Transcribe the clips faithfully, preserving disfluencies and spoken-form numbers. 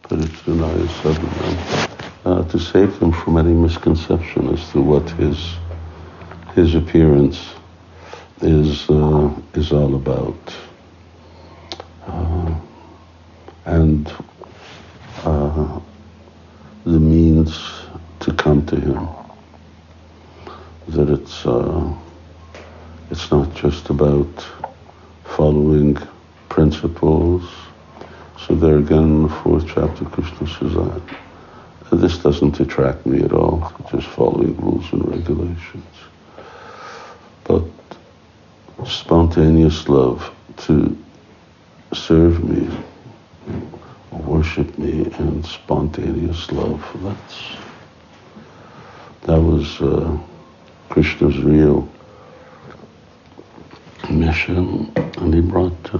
Paritranaya Sadhanam, uh, to save them from any misconception as to what his his appearance is uh, is all about, uh, and uh, the means to come to him. That it's uh, it's not just about following principles. So there again, in the fourth chapter, Krishna says, uh, this doesn't attract me at all, just following rules and regulations. But spontaneous love to serve me, worship me, and spontaneous love, that's, that was uh, Krishna's real mission, and he brought uh,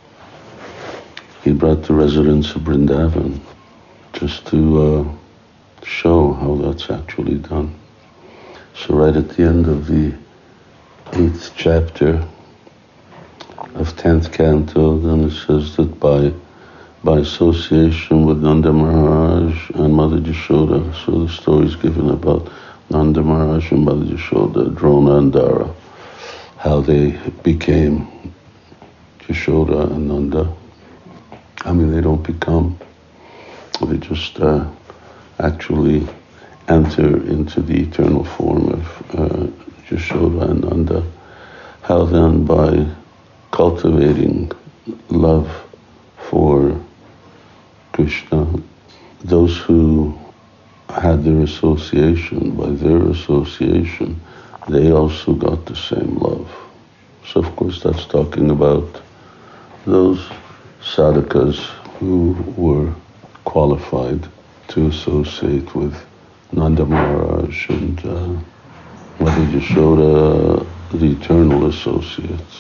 he brought the residents of Vrindavan just to uh, show how that's actually done. So right at the end of the eighth chapter of tenth canto, then it says that by by association with Nanda Maharaj and Mother Yashoda, so the story is given about Nanda Maharaj and Mother Yashoda, Drona and Dara, how they became Yashoda and Nanda. I mean, they don't become, they just uh, actually enter into the eternal form of uh, Yashoda and Nanda. How then, by cultivating love for Krishna, those who had their association, by their association, they also got the same love. So of course that's talking about those sadhakas who were qualified to associate with Nanda Maharaj and uh, Mother Yashoda, the eternal associates.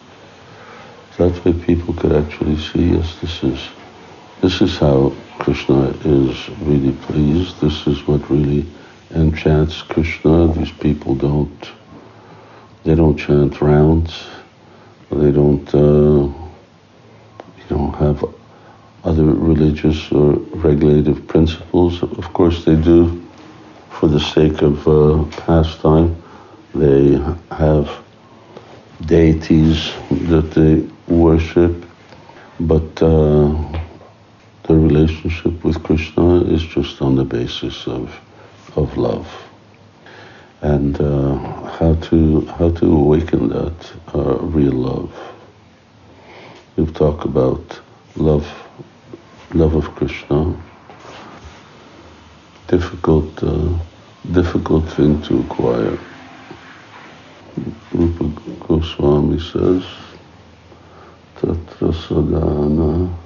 That way people could actually see, yes, this is this is how Krishna is really pleased. This is what really enchants Krishna. These people don't, they don't chant rounds. They don't, uh, you know, have other religious or regulative principles. Of course they do for the sake of uh, pastime. They have deities that they worship, but uh, the relationship with Krishna is just on the basis of of love. And uh, how to how to awaken that uh, real love. We've talked about love, love of Krishna. Difficult, uh, difficult thing to acquire. Rupa Goswami says, Tatra Sadhana,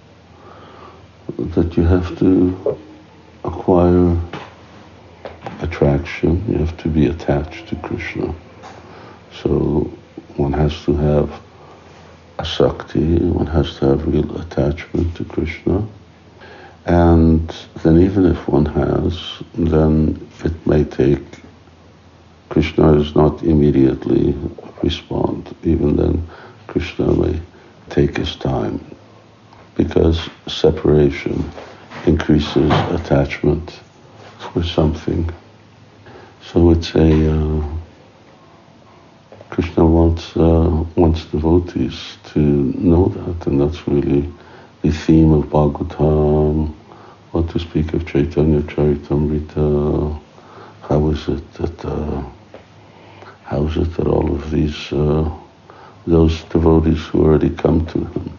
that you have to acquire attraction, you have to be attached to Krishna. So one has to have asakti, one has to have real attachment to Krishna. And then even if one has, then it may take, Krishna does not immediately respond. Even then, Krishna may take his time, because separation increases attachment for something. So it's a, uh, Krishna wants, uh, wants devotees to know that, and that's really the theme of Bhagavatam, or to speak of Chaitanya Charitamrita. How is it that, uh, how is it that all of these, uh, those devotees who already come to him,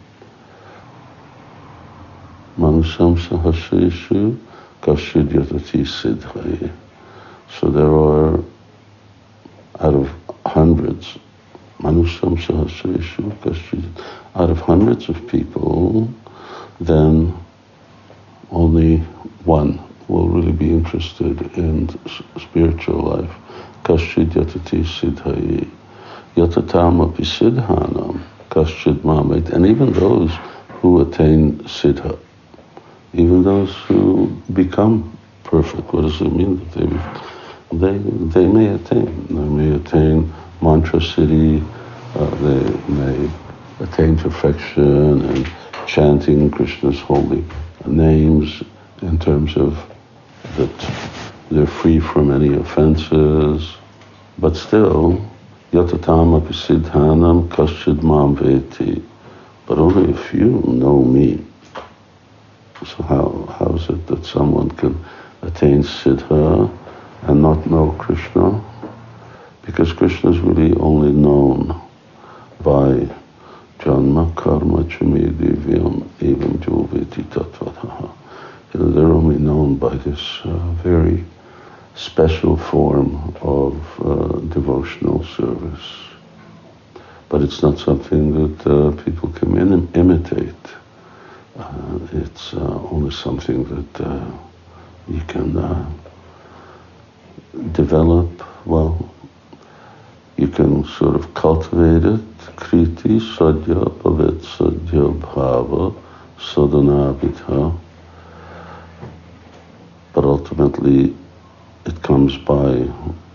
Manusam Sahasreshu Kashid Yatati Siddhai. So there are, out of hundreds, Manusam Sahasreshu Kashid, out of hundreds of people, then only one will really be interested in spiritual life. Kashid Yatati Siddhai. Yatatam api siddhanam Kashid Mamet. And even those who attain siddha, even those who become perfect, what does it mean that they they they may attain? They may attain mantra siddhi, uh, they may attain perfection and chanting Krishna's holy names in terms of that they're free from any offenses, but still, Yatatam api siddhanam kaschid mam veti, but only a few know me. So how how is it that someone can attain siddha and not know Krishna? Because Krishna is really only known by Janma Karma Chami Divyam Evam Joveti Tatvataha. You know, they're only known by this uh, very special form of uh, devotional service. But it's not something that uh, people can im- imitate. Uh, it's uh, only something that uh, you can uh, develop, well, you can sort of cultivate it. Kriti sadhya pavet sadhya bhava sadhanabhita. But ultimately, it comes by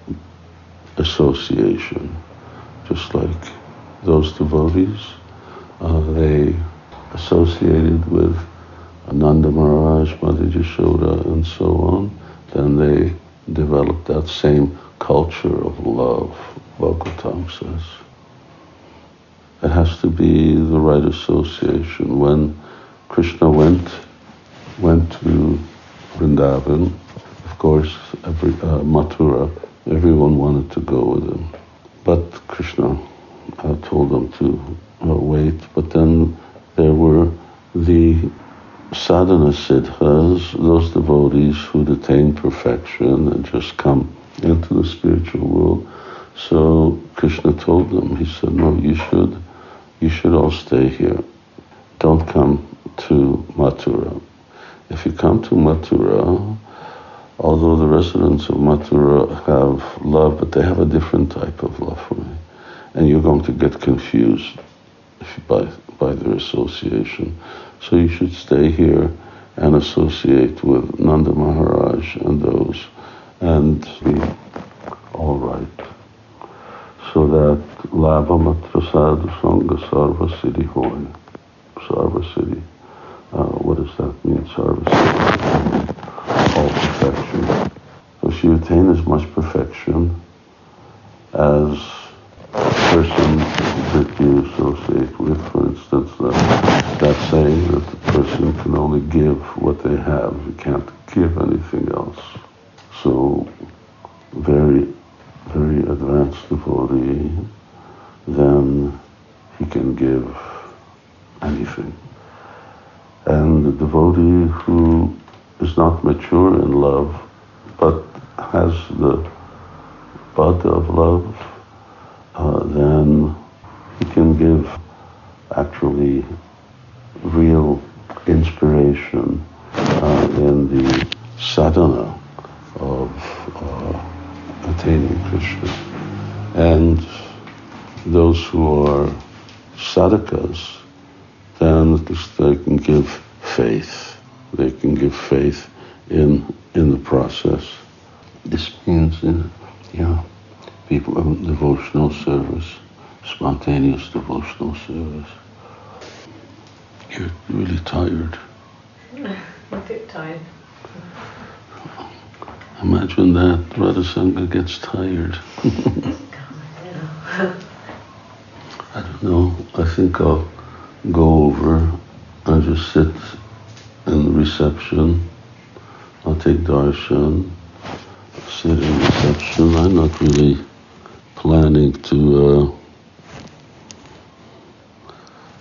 association. Just like those devotees, uh, they associated with Ananda Maharaj, Mother Yashoda, and so on, then they developed that same culture of love, Bhagavatam says. It has to be the right association. When Krishna went went to Vrindavan, of course, every, uh, Mathura, everyone wanted to go with him. But Krishna uh, told them to uh, wait. But then there were the sadhana siddhas, those devotees who'd attained perfection and just come into the spiritual world. So Krishna told them, he said, no, you should, you should all stay here. Don't come to Mathura. If you come to Mathura, although the residents of Mathura have love, but they have a different type of love for me. And you're going to get confused if you, by, by their association. So you should stay here and associate with Nanda Maharaj and those, and be all right. So that Labha Matra Sadhu Sangha Sarva Siddhi Hoy. Sarva Siddhi. Uh, what does that mean, Sarva Siddhi? All perfection. So she attain as much perfection as a person that you associate with. For instance, that, that saying that the person can only give what they have. You can't give anything else. So, very, very advanced devotee, then he can give anything. And the devotee who is not mature in love, but has the bud of love, uh, then he can give actually real inspiration uh, in the sadhana of uh, attaining Krishna. And those who are sadhakas, then at least they can give faith. They can give faith in in the process. This means, in, yeah, people of devotional service, spontaneous devotional service. You're really tired. A bit tired. Imagine that Radha Sangha gets tired. I don't know. I think I'll go over and just sit in the reception. I'll take darshan, sit in reception. I'm not really planning to uh,